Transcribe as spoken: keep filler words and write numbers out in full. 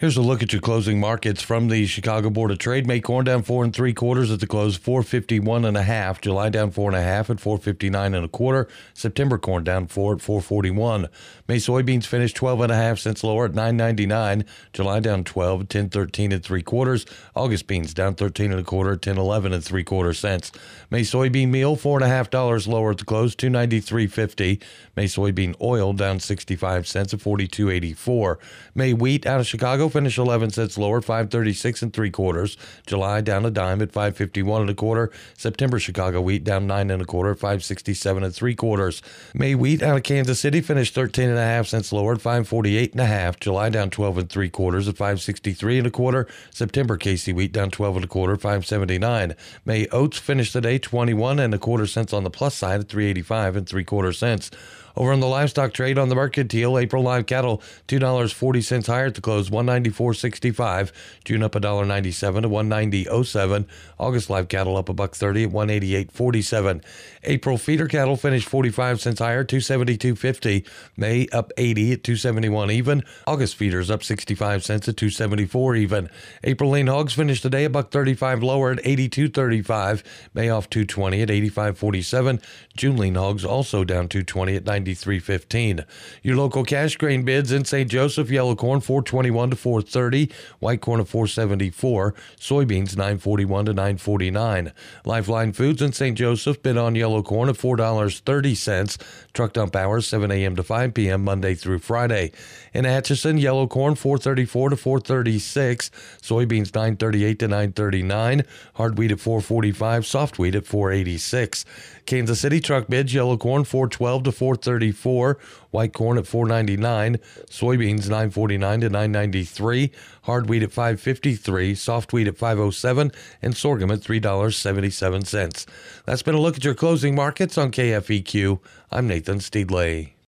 Here's a look at your closing markets from the Chicago Board of Trade. May corn down four and three quarters at the close, four fifty-one and a half. July down four and a half at four fifty-nine and a quarter. September corn down four at four forty-one. May soybeans finished twelve and a half cents lower at nine ninety-nine. July down twelve at ten thirteen and three quarters. August beans down thirteen and a quarter at ten eleven and three quarter cents. May soybean meal four and a half dollars lower at the close, two ninety-three fifty. May soybean oil down sixty-five cents at forty-two eighty-four. May wheat out of Chicago finished eleven cents lower, five thirty-six and three quarters. July down a dime at five fifty-one and a quarter. September Chicago wheat down nine and a quarter, five sixty-seven and three quarters. May wheat out of Kansas City finished thirteen and a half cents lower at five forty-eight and a half. July down twelve and three quarters at five sixty-three and a quarter. September K C wheat down twelve and a quarter, five seventy-nine. May oats finished the day twenty-one and a quarter cents on the plus side at three eighty-five and three quarter cents. Over on the livestock trade on the Mercantile, April live cattle two dollars and forty cents higher at the close, one ninety-four sixty-five. June up one ninety-seven to one ninety oh seven. August live cattle up a buck thirty at one eighty-eight forty-seven. April feeder cattle finished forty-five cents higher, two seventy-two fifty. May up eighty at two seventy-one even. August feeders up sixty-five cents at two seventy-four even. April lean hogs finished today a buck thirty-five lower at eighty-two thirty-five. May off two twenty at eighty-five forty-seven. June lean hogs also down two twenty at ninety-three fifteen. Your local cash grain bids in Saint Joseph: yellow corn four twenty-one to four thirty, white corn at four seventy-four, soybeans nine forty-one to nine forty-nine. Lifeline Foods in Saint Joseph bid on yellow corn at four dollars and thirty cents. Truck dump hours seven a.m. to five p.m. Monday through Friday. In Atchison, yellow corn four thirty-four to four thirty-six, soybeans nine thirty-eight to nine thirty-nine, hard wheat at four forty-five, soft wheat at four eighty-six. Kansas City truck bids: yellow corn four twelve to four thirty-four, white corn at four ninety-nine, soybeans nine forty-nine to nine ninety-three, hard wheat at five fifty-three, soft wheat at five oh seven, and sorghum at three dollars and seventy-seven cents. That's been a look at your closing markets on K F E Q. I'm Nathan Steedley.